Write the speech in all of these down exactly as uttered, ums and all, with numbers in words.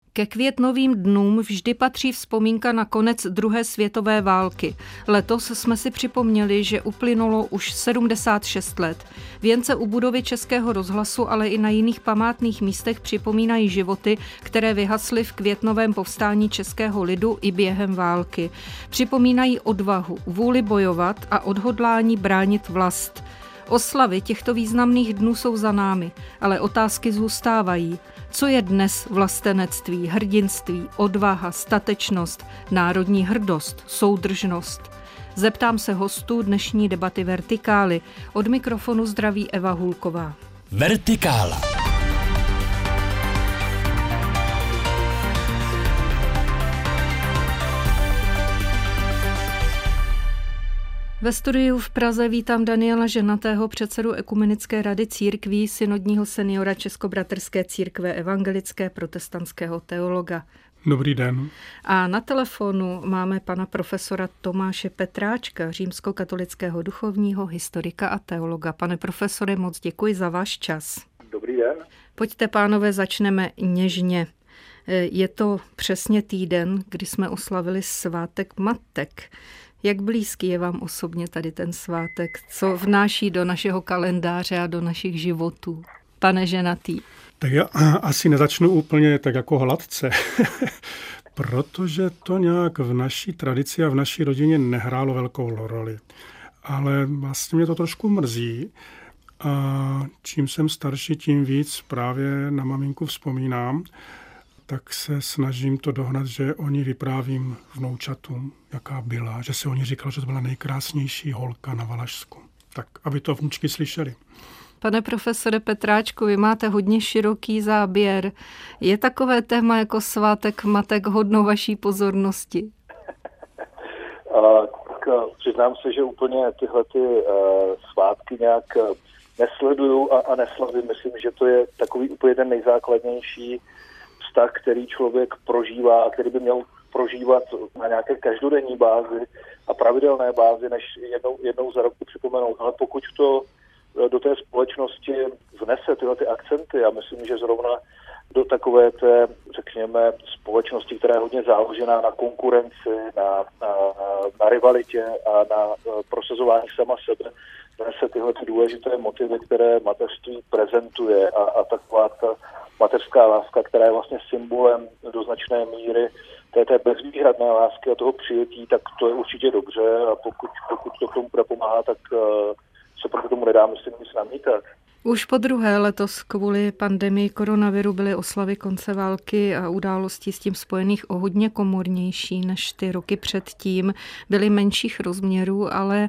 Ke květnovým dnům vždy patří vzpomínka na konec druhé světové války. Letos jsme si připomněli, že uplynulo už sedmdesát šest let. Věnce u budovy Českého rozhlasu, ale i na jiných památných místech připomínají životy, které vyhasly v květnovém povstání českého lidu i během války. Připomínají odvahu, vůli bojovat a odhodlání bránit vlast. Oslavy těchto významných dnů jsou za námi, ale otázky zůstávají. Co je dnes vlastenectví, hrdinství, odvaha, statečnost, národní hrdost, soudržnost? Zeptám se hostů dnešní debaty Vertikály. Od mikrofonu zdraví Eva Hulková. Vertikála. Ve studiu v Praze vítám Daniela Ženatého, předsedu Ekumenické rady církví, synodního seniora Českobratrské církve evangelické, protestantského teologa. Dobrý den. A na telefonu máme pana profesora Tomáše Petráčka, římskokatolického duchovního, historika a teologa. Pane profesore, moc děkuji za váš čas. Dobrý den. Pojďte, pánové, začneme něžně. Je to přesně týden, kdy jsme oslavili svátek matek. Jak blízký je vám osobně tady ten svátek? Co vnáší do našeho kalendáře a do našich životů? Pane Ženatý. Tak já asi nezačnu úplně tak jako hladce, protože to nějak v naší tradici a v naší rodině nehrálo velkou roli. Ale vlastně mě to trošku mrzí. A čím jsem starší, tím víc právě na maminku vzpomínám, tak se snažím to dohnat, že o ní vyprávím vnoučatům, jaká byla, že se o ní říkalo, že to byla nejkrásnější holka na Valašsku. Tak, aby to vnučky slyšeli. Pane profesore Petráčku, vy máte hodně široký záběr. Je takové téma jako svátek matek hodno vaší pozornosti? A, tak, přiznám se, že úplně tyhle ty, uh, svátky nějak uh, nesleduju a, a neslavím. Myslím, že to je takový úplně ten nejzákladnější vztah, který člověk prožívá a který by měl prožívat na nějaké každodenní bázi a pravidelné bázi, než jednou, jednou za rok připomenout. Ale pokud to do té společnosti vnese tyhle ty akcenty, a myslím, že zrovna do takové té, řekněme, společnosti, která je hodně založená na konkurenci, na, na, na rivalitě a na prosazování sama sebe, vnese tyhle ty důležité motivy, které mateřství prezentuje a, a taková ta mateřská láska, která je vlastně symbolem do značné míry té, té bezvýhradné lásky a toho přijetí, tak to je určitě dobře a pokud, pokud to tomu bude pomáhat, tak uh, se proti tomu nedá, myslím, nic namítat. Už po druhé letos kvůli pandemii koronaviru byly oslavy konce války a události s tím spojených o hodně komornější než ty roky předtím. Byly menších rozměrů, ale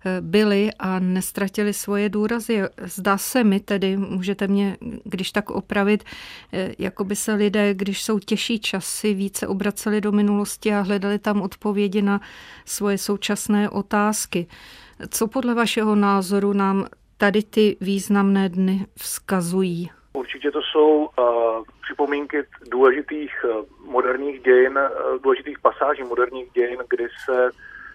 byly a nestratily svoje důrazy. Zdá se mi tedy, můžete mě, když tak opravit, jako by se lidé, když jsou těžší časy, více obraceli do minulosti a hledali tam odpovědi na svoje současné otázky. Co podle vašeho názoru nám tady ty významné dny vzkazují? Určitě to jsou uh, připomínky důležitých uh, moderních dějin, uh, důležitých pasáží moderních dějin, kdy se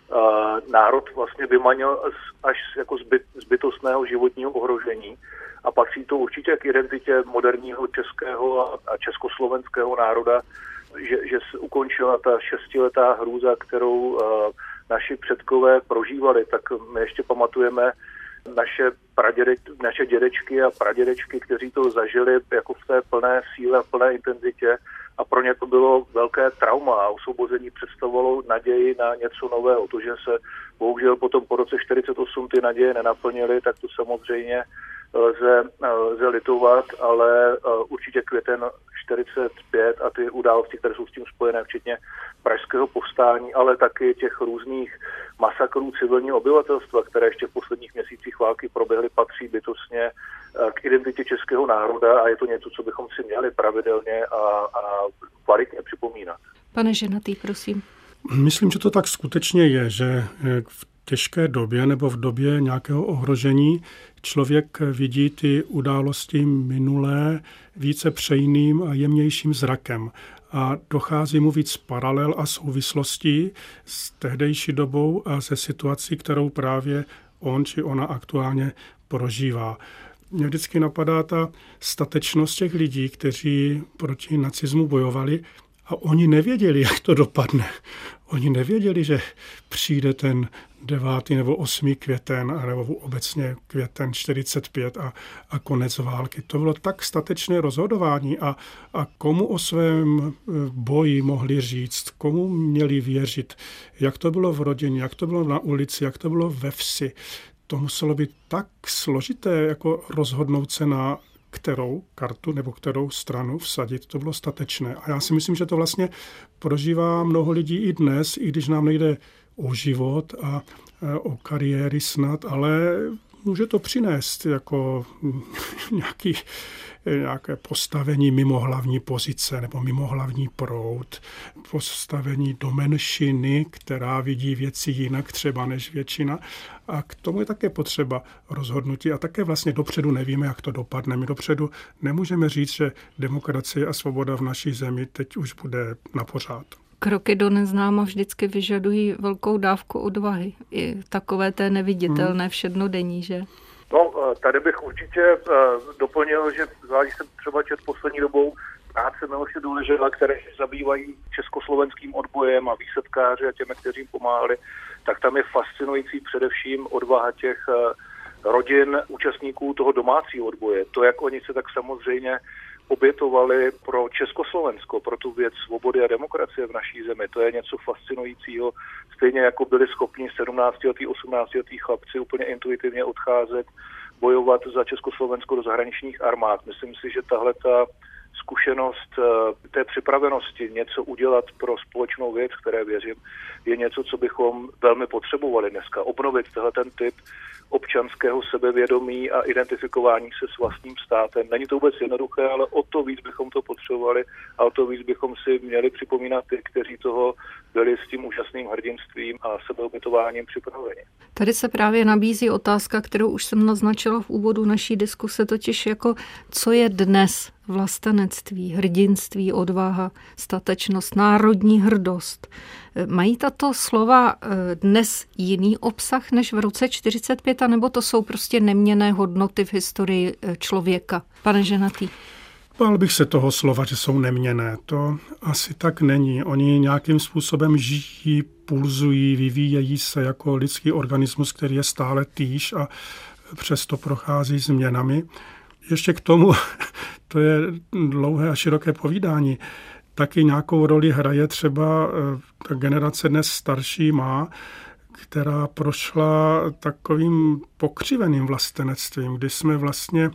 uh, národ vlastně vymanil z, až jako zbyt, zbytostného životního ohrožení a patří to určitě k identitě moderního českého a československého národa, že, že se ukončila ta šestiletá hrůza, kterou uh, naši předkové prožívali. Tak my ještě pamatujeme naše praděde, naše dědečky a pradědečky, kteří to zažili jako v té plné síle a plné intenzitě a pro ně to bylo velké trauma a osvobození představovalo naději na něco nového. To, že se bohužel potom po roce čtyřicet osm ty naděje nenaplnily, tak to samozřejmě lze, lze litovat, ale určitě květen čtyřicet pět a ty události, které jsou s tím spojené, včetně pražského povstání, ale taky těch různých masakrů civilního obyvatelstva, které ještě v posledních měsících války proběhly, patří bytostně k identitě českého národa a je to něco, co bychom si měli pravidelně a, a kvalitně připomínat. Pane Ženatý, prosím. Myslím, že to tak skutečně je, že v těžké době nebo v době nějakého ohrožení člověk vidí ty události minulé více přejným a jemnějším zrakem a dochází mu víc paralel a souvislostí s tehdejší dobou a se situací, kterou právě on či ona aktuálně prožívá. mě vždycky napadá ta statečnost těch lidí, kteří proti nacismu bojovali a oni nevěděli, jak to dopadne. Oni nevěděli, že přijde ten devátý nebo osmý květen, nebo obecně květen čtyřicet pět a, a konec války. To bylo tak statečné rozhodování a, a komu o svém boji mohli říct, komu měli věřit, jak to bylo v rodině, jak to bylo na ulici, jak to bylo ve vsi. To muselo být tak složité, jako rozhodnout se na kterou kartu nebo kterou stranu vsadit. To bylo statečné. A já si myslím, že to vlastně prožívá mnoho lidí i dnes, i když nám nejde o život a o kariéry snad, ale může to přinést jako nějaký, nějaké postavení mimo hlavní pozice nebo mimo hlavní proud, postavení do menšiny, která vidí věci jinak třeba než většina. A k tomu je také potřeba rozhodnutí a také vlastně dopředu nevíme, jak to dopadne. My dopředu nemůžeme říct, že demokracie a svoboda v naší zemi teď už bude na pořád. Kroky do neznáma vždycky vyžadují velkou dávku odvahy. I takové té neviditelné všednodenní, že? No, tady bych určitě doplnil, že zvlášť jsem třeba čet poslední dobou práce Miloše Důležela, které se zabývají československým odbojem a výsadkáři a těmi, kteří jim pomáhali, tak tam je fascinující především odvaha těch rodin účastníků toho domácího odboje. To, jak oni se tak samozřejmě obětovali pro Československo, pro tu věc svobody a demokracie v naší zemi. To je něco fascinujícího. Stejně jako byli schopni sedmnáctiletí, osmnáctiletí chlapci úplně intuitivně odcházet, bojovat za Československo do zahraničních armád. Myslím si, že tahle ta zkušenost té připravenosti něco udělat pro společnou věc, které věřím, je něco, co bychom velmi potřebovali dneska. Obnovit tenhle ten typ občanského sebevědomí a identifikování se s vlastním státem. Není to vůbec jednoduché, ale o to víc bychom to potřebovali a o to víc bychom si měli připomínat ty, kteří toho byli s tím úžasným hrdinstvím a sebeobětováním připraveni. Tady se právě nabízí otázka, kterou už jsem naznačila v úvodu naší diskuse, totiž jako co je dnes vlastenectví, hrdinství, odvaha, statečnost, národní hrdost. Mají tato slova dnes jiný obsah než v roce čtyřicet pět, anebo to jsou prostě neměnné hodnoty v historii člověka? Pane Ženatý. Bál bych se toho slova, že jsou neměnné. To asi tak není. Oni nějakým způsobem žijí, pulzují, vyvíjejí se jako lidský organismus, který je stále týž a přesto prochází změnami. Ještě k tomu, to je dlouhé a široké povídání, taky nějakou roli hraje třeba ta generace dnes starší má, která prošla takovým pokřiveným vlastenectvím, kdy jsme vlastně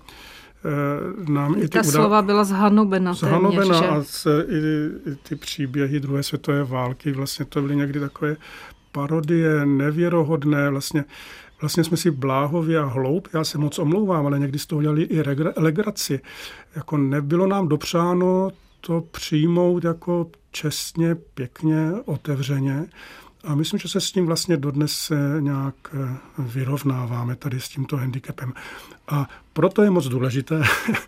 nám i ty ta udá... slova byla zhanobena. Zhanobena a se, i, i ty příběhy druhé světové války, vlastně to byly někdy takové parodie, nevěrohodné, vlastně Vlastně jsme si bláhově a hloupě, já se moc omlouvám, ale někdy z toho dělali i legraci. Jako nebylo nám dopřáno to přijmout jako čestně, pěkně, otevřeně. A myslím, že se s tím vlastně dodnes nějak vyrovnáváme tady s tímto handicapem. A proto je moc důležité,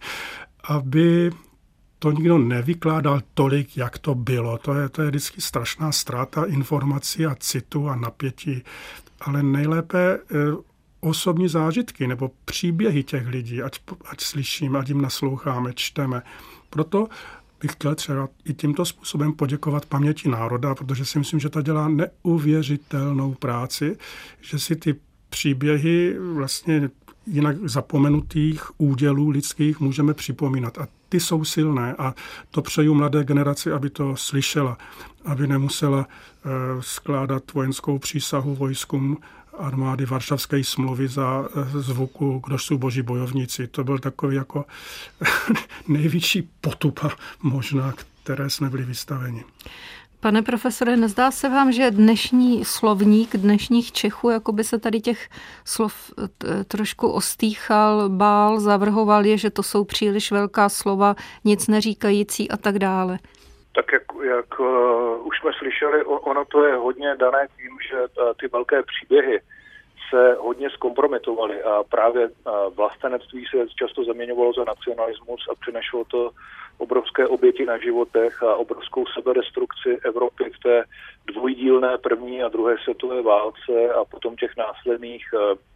aby to nikdo nevykládal tolik, jak to bylo. To je, to je vždycky strašná ztráta informací a citu a napětí. Ale nejlépe osobní zážitky nebo příběhy těch lidí, ať, ať slyšíme, ať jim nasloucháme, čteme. Proto bych chtěl třeba i tímto způsobem poděkovat paměti národa, protože si myslím, že to dělá neuvěřitelnou práci, že si ty příběhy vlastně jinak zapomenutých údělů lidských můžeme připomínat. A ty jsou silné a to přeju mladé generaci, aby to slyšela, aby nemusela uh, skládat vojenskou přísahu vojskům armády Varšavské smlouvy za uh, zvuku Kdož jsou boží bojovníci. To byl takový jako největší potupa možná, které jsme byli vystaveni. Pane profesore, nezdá se vám, že dnešní slovník dnešních Čechů, jako by se tady těch slov trošku ostýchal, bál, zavrhoval je, že to jsou příliš velká slova, nic neříkající a tak dále? Tak jak, jak uh, už jsme slyšeli, ono to je hodně dané tím, že uh, ty velké příběhy se hodně zkompromitovaly a právě uh, vlastenectví se často zaměňovalo za nacionalismus a přinešlo to obrovské oběti na životech a obrovskou sebedestrukci Evropy v té dvojdílné první a druhé světové válce a potom těch následných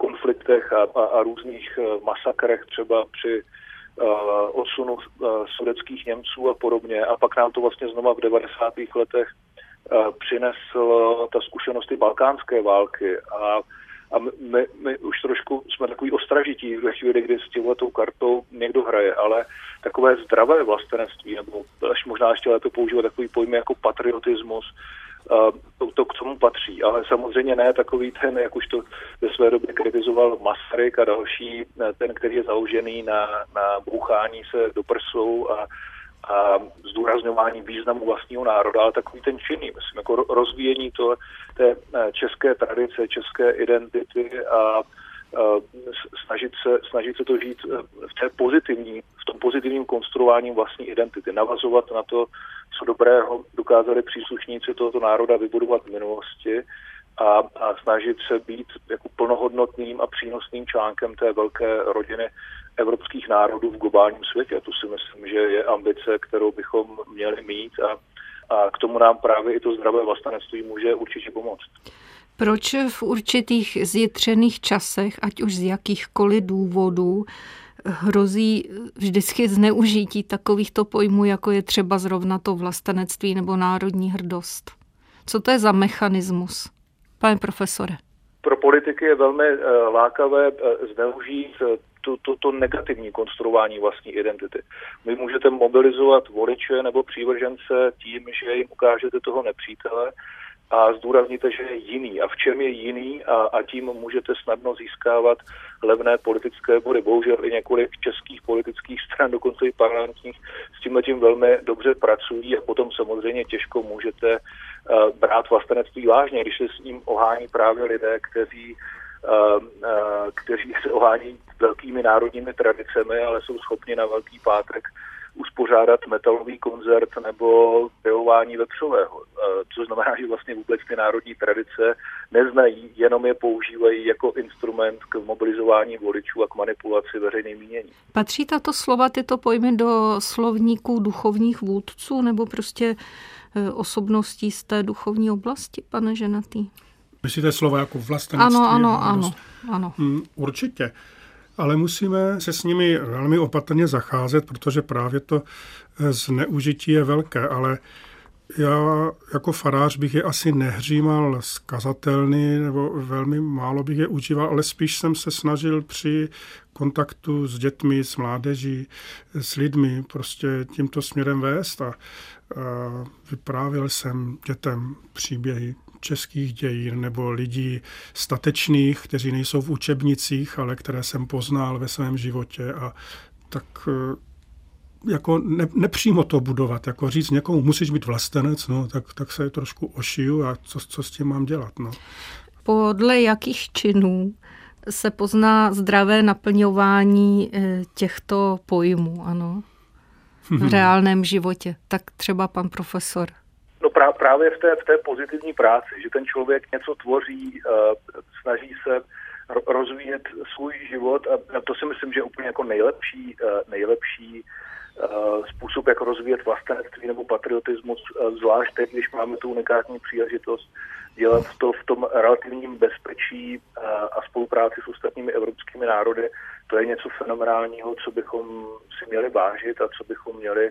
konfliktech a, a, a různých masakrech, třeba při uh, odsunu uh, sudetských Němců a podobně. A pak nám to vlastně znova v devadesátých letech uh, přinesl ta zkušenosti balkánské války. A, a my, my už trošku jsme takový ostražití ve chvíli, kdy s tímhletou kartou někdo hraje, ale takové zdravé vlastenectví, nebo až možná ještě lépe používat takový pojmy jako patriotismus, To, to k tomu patří, ale samozřejmě ne takový ten, jak už to ve své době kritizoval Masaryk a další, ten, který je založený na, na bouchání se do prsou a, a zdůrazňování významu vlastního národa, ale takový ten činný, myslím, jako rozvíjení to, té české tradice, české identity a snažit se, snažit se to žít v té pozitivní, v tom pozitivním konstruování vlastní identity, navazovat na to, co dobrého dokázali příslušníci tohoto národa vybudovat v minulosti a, a snažit se být jako plnohodnotným a přínosným článkem té velké rodiny evropských národů v globálním světě. To si myslím, že je ambice, kterou bychom měli mít a, a k tomu nám právě i to zdravé vlastenectví může určitě pomoct. Proč v určitých zjitřených časech, ať už z jakýchkoliv důvodů, hrozí vždycky zneužití takovýchto pojmů, jako je třeba zrovna to vlastenectví nebo národní hrdost? Co to je za mechanismus, pane profesore? Pro politiky je velmi lákavé zneužít to, to, to negativní konstruování vlastní identity. Vy můžete mobilizovat voliče nebo přívržence tím, že jim ukážete toho nepřítele, a zdůrazníte, že je jiný. A v čem je jiný a, a tím můžete snadno získávat levné politické body. Bohužel i několik českých politických stran, dokonce i parlamentních, s tímhletím velmi dobře pracují a potom samozřejmě těžko můžete uh, brát vlastenectví vážně, když se s ním ohání právě lidé, kteří, uh, uh, kteří se ohání velkými národními tradicemi, ale jsou schopni na Velký pátek uspořádat metalový koncert nebo pěvování vepřového. Což znamená, že vlastně vůbec ty národní tradice neznají, jenom je používají jako instrument k mobilizování voličů a k manipulaci veřejným míněním. Patří tato slova, tyto pojmy do slovníků duchovních vůdců nebo prostě osobností z té duchovní oblasti, pane Ženatý? Myslíte slova jako vlastenectví? Ano, ano, ano. ano. Hmm, určitě. Ale musíme se s nimi velmi opatrně zacházet, protože právě to zneužití je velké. Ale já jako farář bych je asi nehřímal z kazatelny, nebo velmi málo bych je užíval, ale spíš jsem se snažil při kontaktu s dětmi, s mládeží, s lidmi prostě tímto směrem vést a, a vyprávěl jsem dětem příběhy českých dějin nebo lidí statečných, kteří nejsou v učebnicích, ale které jsem poznal ve svém životě a tak jako ne, nepřímo to budovat, jako říct někomu musíš být vlastenec, no, tak, tak se trošku ošiju a co, co s tím mám dělat, no. Podle jakých činů se pozná zdravé naplňování těchto pojmů, ano, v reálném životě? Tak třeba pan profesor. No právě v té, v té pozitivní práci, že ten člověk něco tvoří, snaží se rozvíjet svůj život a to si myslím, že je úplně jako nejlepší, nejlepší způsob, jak rozvíjet vlastenectví nebo patriotismus, zvlášť teď, když máme tu unikátní příležitost dělat to v tom relativním bezpečí a spolupráci s ostatními evropskými národy. To je něco fenomenálního, co bychom si měli vážit a co bychom měli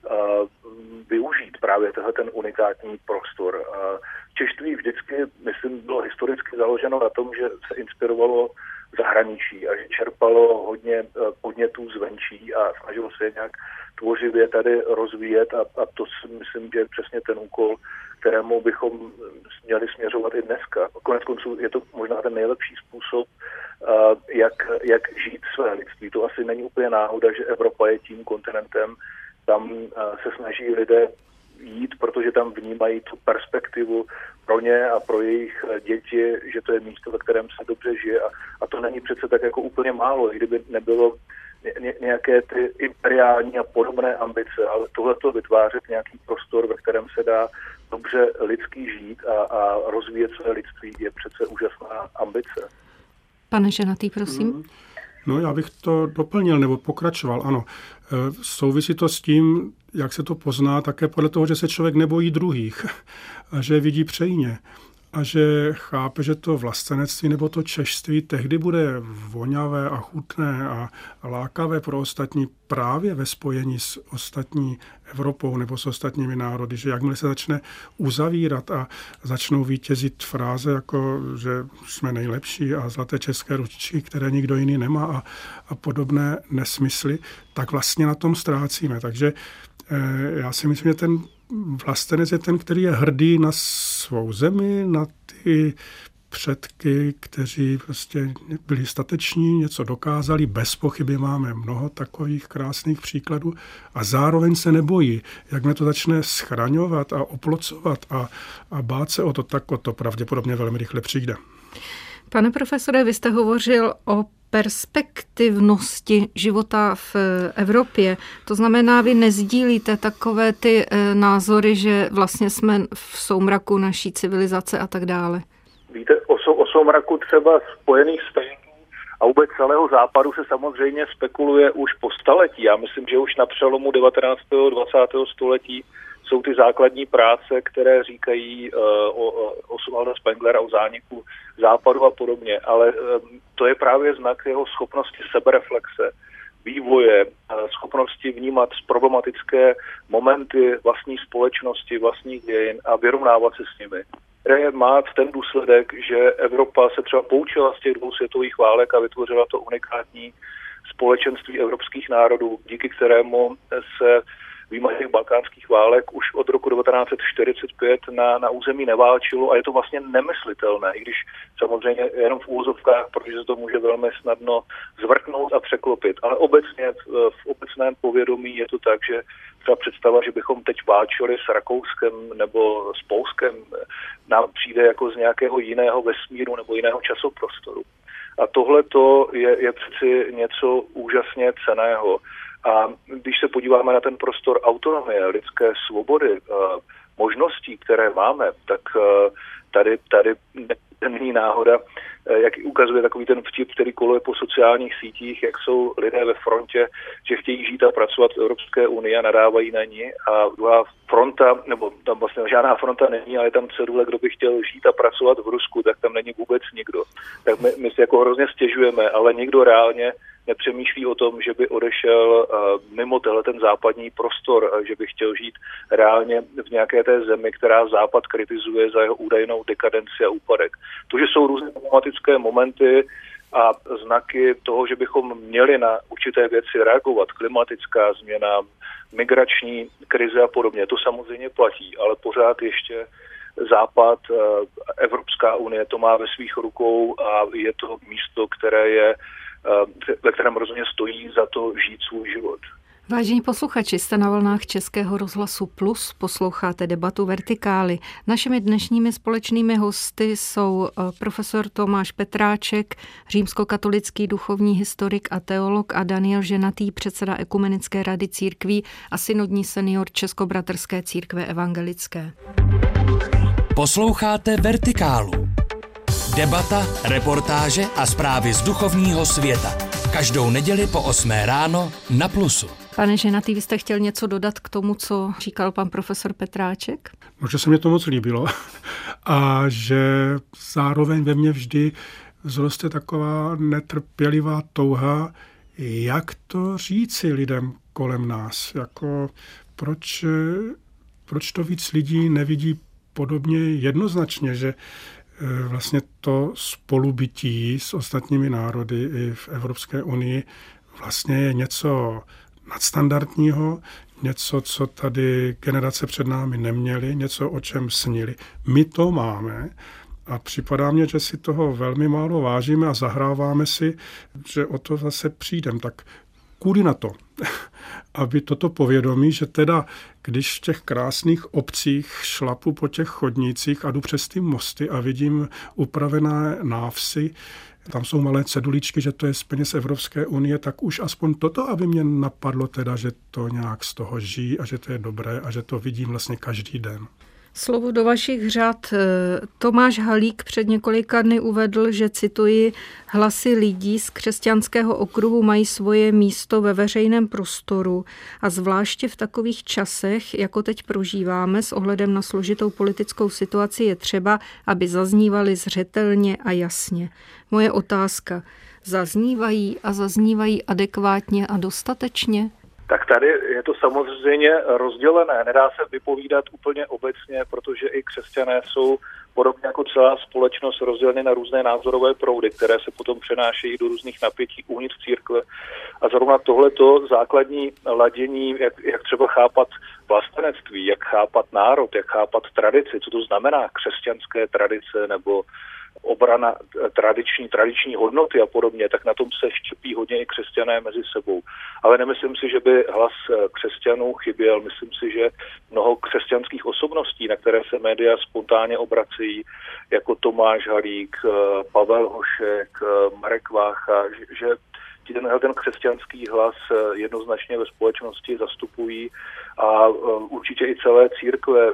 využít právě tenhle ten unikátní prostor. Češství vždycky, myslím, bylo historicky založeno na tom, že se inspirovalo zahraničí a že čerpalo hodně podnětů zvenčí a snažilo se je nějak tvořivě tady rozvíjet a, a to si myslím, že je přesně ten úkol, kterému bychom měli směřovat i dneska. Konec konců je to možná ten nejlepší způsob, jak, jak žít své lidství. To asi není úplně náhoda, že Evropa je tím kontinentem, tam se snaží lidé jít, protože tam vnímají tu perspektivu pro ně a pro jejich děti, že to je místo, ve kterém se dobře žije. A, a to není přece tak jako úplně málo, kdyby nebylo ně, nějaké ty imperiální a podobné ambice, ale tohleto vytvářet nějaký prostor, ve kterém se dá dobře lidský žít a, a rozvíjet své lidství, je přece úžasná ambice. Pane Ženatý, prosím. Hmm. No, já bych to doplnil nebo pokračoval, ano. Souvisí to s tím, jak se to pozná, také podle toho, že se člověk nebojí druhých a že je vidí přejně. a že chápe, že to vlastenectví nebo to češství tehdy bude voňavé a chutné a lákavé pro ostatní právě ve spojení s ostatní Evropou nebo s ostatními národy, že jakmile se začne uzavírat a začnou vítězit fráze jako, že jsme nejlepší a zlaté české ručičky, které nikdo jiný nemá a, a podobné nesmysly, tak vlastně na tom ztrácíme. Takže eh, já si myslím, že ten vlastenec je ten, který je hrdý na svou zemi, na ty předky, kteří prostě byli stateční, něco dokázali, bez pochyby máme mnoho takových krásných příkladů a zároveň se nebojí. Jakmile to začne schraňovat a oplocovat a, a bát se o to, tak o to pravděpodobně velmi rychle přijde. Pane profesore, vy jste hovořil o perspektivnosti života v Evropě. To znamená, vy nezdílíte takové ty názory, že vlastně jsme v soumraku naší civilizace a tak dále. Víte, o, sou, o soumraku třeba Spojených států a vůbec celého západu se samozřejmě spekuluje už po staletí. Já myslím, že už na přelomu devatenáctého a dvacátého století jsou ty základní práce, které říkají uh, o Oswalda Spenglera, o zániku západu a podobně. Ale um, to je právě znak jeho schopnosti sebereflexe, vývoje, uh, schopnosti vnímat problematické momenty vlastní společnosti, vlastních dějin a vyrovnávat se s nimi. Které má ten důsledek, že Evropa se třeba poučila z těch dvou světových válek a vytvořila to unikátní společenství evropských národů, díky kterému se výjimka těch balkánských válek už od roku devatenáct set čtyřicet pět na, na území neválčilo a je to vlastně nemyslitelné, i když samozřejmě jenom v úvozovkách, protože se to může velmi snadno zvrtnout a překlopit. Ale obecně v obecném povědomí je to tak, že třeba představa, že bychom teď válčili s Rakouskem nebo s Polskem, nám přijde jako z nějakého jiného vesmíru nebo jiného časoprostoru. A tohle je, je přeci něco úžasně cenného. A když se podíváme na ten prostor autonomie, lidské svobody, možností, které máme, tak tady, tady není náhoda, jak ukazuje takový ten vtip, který koluje po sociálních sítích, jak jsou lidé ve frontě, že chtějí žít a pracovat v Evropské unii a nadávají na ní. A druhá fronta, nebo tam vlastně žádná fronta není, ale je tam cedule, kdo by chtěl žít a pracovat v Rusku, tak tam není vůbec nikdo. Tak my, my si jako hrozně stěžujeme, ale nikdo reálně nepřemýšlí o tom, že by odešel uh, mimo tenhle ten západní prostor, uh, že by chtěl žít reálně v nějaké té zemi, která Západ kritizuje za jeho údajnou dekadenci a úpadek. To, že jsou různé problematické momenty a znaky toho, že bychom měli na určité věci reagovat, klimatická změna, migrační krize a podobně, to samozřejmě platí, ale pořád ještě Západ, uh, Evropská unie to má ve svých rukou a je to místo, které je ve kterém rozhodně stojí za to žít svůj život. Vážení posluchači, jste na vlnách Českého rozhlasu Plus, posloucháte debatu Vertikály. Našimi dnešními společnými hosty jsou profesor Tomáš Petráček, římskokatolický duchovní historik a teolog a Daniel Ženatý, předseda Ekumenické rady církví a synodní senior Českobratrské církve evangelické. Posloucháte Vertikálu. Debata, reportáže a zprávy z duchovního světa. Každou neděli po osmé ráno na Plusu. Pane Ženatý, vy jste chtěl něco dodat k tomu, co říkal pan profesor Petráček? No, že se mě to moc líbilo a že zároveň ve mně vždy vzroste taková netrpělivá touha, jak to říci lidem kolem nás. Jako proč, proč to víc lidí nevidí podobně jednoznačně, že vlastně to spolubytí s ostatními národy i v Evropské unii vlastně je něco nadstandardního, něco, co tady generace před námi neměly, něco, o čem snili. My to máme a připadá mně, že si toho velmi málo vážíme a zahráváme si, že o to zase přijdem. Tak kudy na to, aby toto povědomí, že teda, když v těch krásných obcích šlapu po těch chodnících a jdu přes ty mosty a vidím upravené návsi, tam jsou malé ceduličky, že to je z peněz Evropské unie, tak už aspoň toto, aby mě napadlo teda, že to nějak z toho žijí a že to je dobré a že to vidím vlastně každý den. Slovo do vašich řad. Tomáš Halík před několika dny uvedl, že, cituji, hlasy lidí z křesťanského okruhu mají svoje místo ve veřejném prostoru a zvláště v takových časech, jako teď prožíváme, s ohledem na složitou politickou situaci je třeba, aby zaznívaly zřetelně a jasně. Moje otázka, zaznívají a zaznívají adekvátně a dostatečně? Tak tady je to samozřejmě rozdělené. Nedá se vypovídat úplně obecně, protože i křesťané jsou podobně jako celá společnost rozděleny na různé názorové proudy, které se potom přenášejí do různých napětí uvnitř církve. A zrovna tohleto základní ladění, jak, jak třeba chápat vlastenectví, jak chápat národ, jak chápat tradici, co to znamená křesťanské tradice nebo obrana tradiční, tradiční hodnoty a podobně, tak na tom se štěpí hodně i křesťané mezi sebou. Ale nemyslím si, že by hlas křesťanů chyběl. Myslím si, že mnoho křesťanských osobností, na které se média spontánně obracejí, jako Tomáš Halík, Pavel Hošek, Marek Vácha, že tenhle ten křesťanský hlas jednoznačně ve společnosti zastupují a určitě i celé církve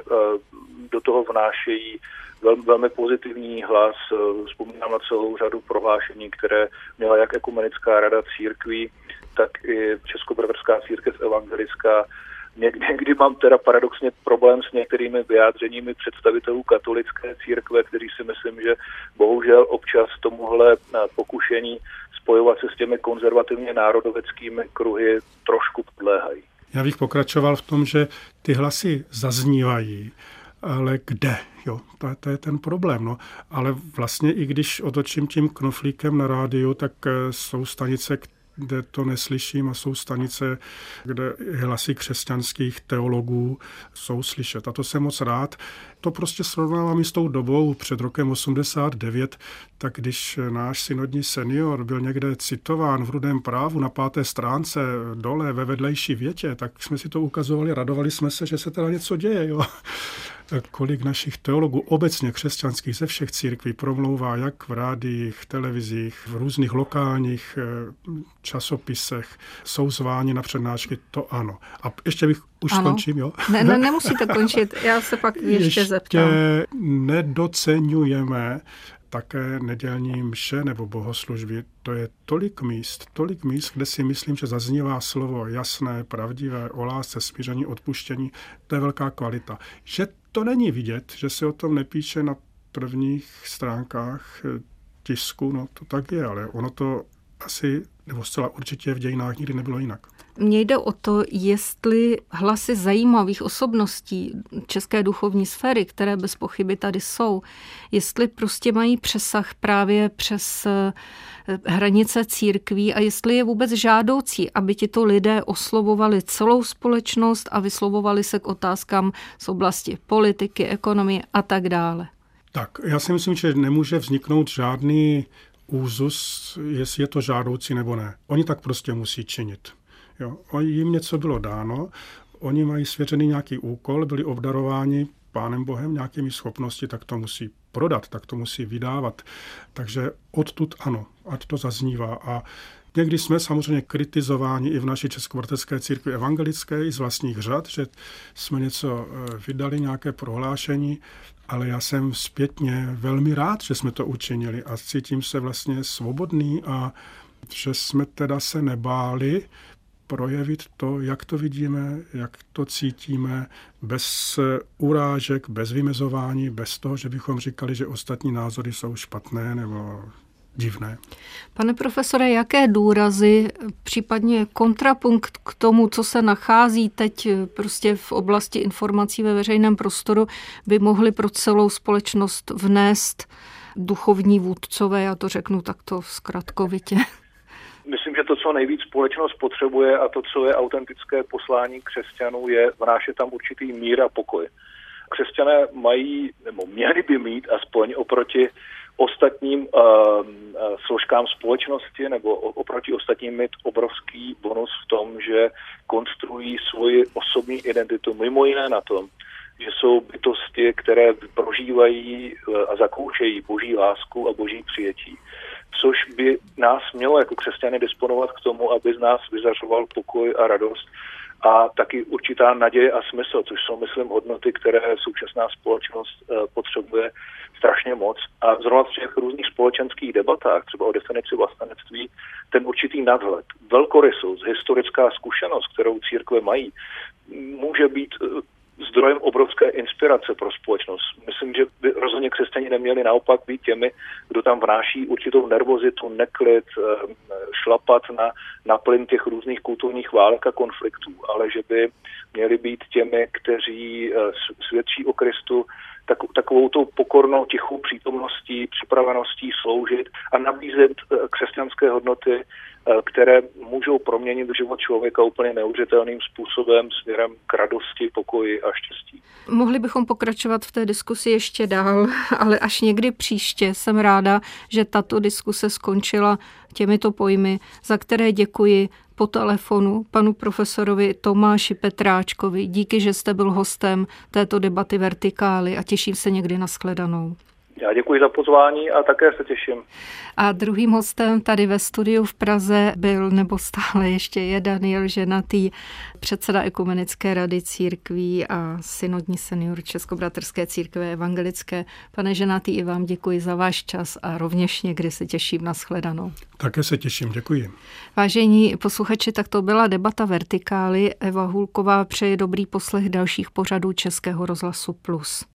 do toho vnášejí velmi, velmi pozitivní hlas. Vzpomínám na celou řadu prohlášení, které měla jak Ekumenická rada církví, tak i Českobratrské církev evangelická. Někdy, někdy mám teda paradoxně problém s některými vyjádřeními představitelů katolické církve, kteří si myslím, že bohužel občas tomuhle pokušení spojovat se s těmi konzervativně národoveckými kruhy trošku podléhají. Já bych pokračoval v tom, že ty hlasy zaznívají, ale kde? Jo, to, to je ten problém. No. Ale vlastně i když otočím tím knoflíkem na rádiu, tak jsou stanice, kde to neslyším a jsou stanice, kde hlasy křesťanských teologů jsou slyšet. A to jsem moc rád. To prostě srovnávám i s tou dobou před rokem osmdesát devět, tak když náš synodní senior byl někde citován v Rudém právu na páté stránce dole ve vedlejší větě, tak jsme si to ukazovali, radovali jsme se, že se teda něco děje. Jo. Kolik našich teologů obecně křesťanských ze všech církví promlouvá jak v rádiích, televizích, v různých lokálních časopisech, jsou zváni na přednášky, to ano. A ještě bych už ano. skončím, jo? Ne, ne, nemusíte končit, já se pak ještě, ještě zeptám. Ještě nedoceňujeme také nedělní mše nebo bohoslužby. To je tolik míst, tolik míst, kde si myslím, že zaznívá slovo jasné, pravdivé, o lásce, smíření, odpuštění. To je velká kvalita. Že to není vidět, že se o tom nepíše na prvních stránkách tisku, no to tak je, ale ono to asi, nebo zcela určitě v dějinách nikdy nebylo jinak. Mně jde o to, jestli hlasy zajímavých osobností české duchovní sféry, které bez pochyby tady jsou, jestli prostě mají přesah právě přes hranice církví a jestli je vůbec žádoucí, aby tito lidé oslovovali celou společnost a vyslovovali se k otázkám z oblasti politiky, ekonomie a tak dále. Tak, já si myslím, že nemůže vzniknout žádný úzus, jestli je to žádoucí nebo ne. Oni tak prostě musí činit. Jo, jim něco bylo dáno, oni mají svěřený nějaký úkol, byli obdarováni Pánem Bohem nějakými schopnosti, tak to musí prodat, tak to musí vydávat. Takže odtud ano, ať to zaznívá. A někdy jsme samozřejmě kritizováni i v naší Českobratrské církvi evangelické, i z vlastních řad, že jsme něco vydali, nějaké prohlášení, ale já jsem zpětně velmi rád, že jsme to učinili a cítím se vlastně svobodný a že jsme teda se nebáli projevit to, jak to vidíme, jak to cítíme, bez urážek, bez vymezování, bez toho, že bychom říkali, že ostatní názory jsou špatné nebo divné. Pane profesore, jaké důrazy, případně kontrapunkt k tomu, co se nachází teď prostě v oblasti informací ve veřejném prostoru, by mohly pro celou společnost vnést duchovní vůdcové, já to řeknu takto zkratkovitě? Myslím, že to, co nejvíc společnost potřebuje a to, co je autentické poslání křesťanů, je vnášet tam určitý mír a pokoj. Křesťané mají, nebo měli by mít aspoň oproti ostatním uh, uh, složkám společnosti nebo oproti ostatním mít obrovský bonus v tom, že konstruují svoji osobní identitu mimo jiné na tom, že jsou bytosti, které prožívají a zakoušejí boží lásku a boží přijetí. Což by nás mělo jako křesťany disponovat k tomu, aby z nás vyzařoval pokoj a radost a taky určitá naděje a smysl, což jsou, myslím, hodnoty, které současná společnost potřebuje strašně moc. A zrovna v těch různých společenských debatách, třeba o definici vlastenectví, ten určitý nadhled, velkorysost, historická zkušenost, kterou církve mají, může být zdrojem obrovské inspirace pro společnost. Myslím, že by rozhodně křesťané neměli naopak být těmi, kdo tam vnáší určitou nervozitu, neklid, šlapat na, na plyn těch různých kulturních válek a konfliktů, ale že by měli být těmi, kteří svědčí o Kristu tak, takovou tou pokornou, tichou přítomností, připraveností sloužit a nabízet křesťanské hodnoty, které můžou proměnit život člověka úplně neuvěřitelným způsobem směrem k radosti, pokoji a štěstí. Mohli bychom pokračovat v té diskusi ještě dál, ale až někdy příště. Jsem ráda, že tato diskuse skončila těmito pojmy, za které děkuji po telefonu panu profesorovi Tomáši Petráčkovi. Díky, že jste byl hostem této debaty Vertikály a těším se někdy na shledanou. Já děkuji za pozvání a také se těším. A druhým hostem tady ve studiu v Praze byl, nebo stále ještě je, Daniel Ženatý, předseda Ekumenické rady církví a synodní senior Českobratrské církve evangelické. Pane Ženatý, i vám děkuji za váš čas a rovněž někdy se těším na shledanou. Také se těším, děkuji. Vážení posluchači, tak to byla debata Vertikály. Eva Hulková přeje dobrý poslech dalších pořadů Českého rozhlasu Plus.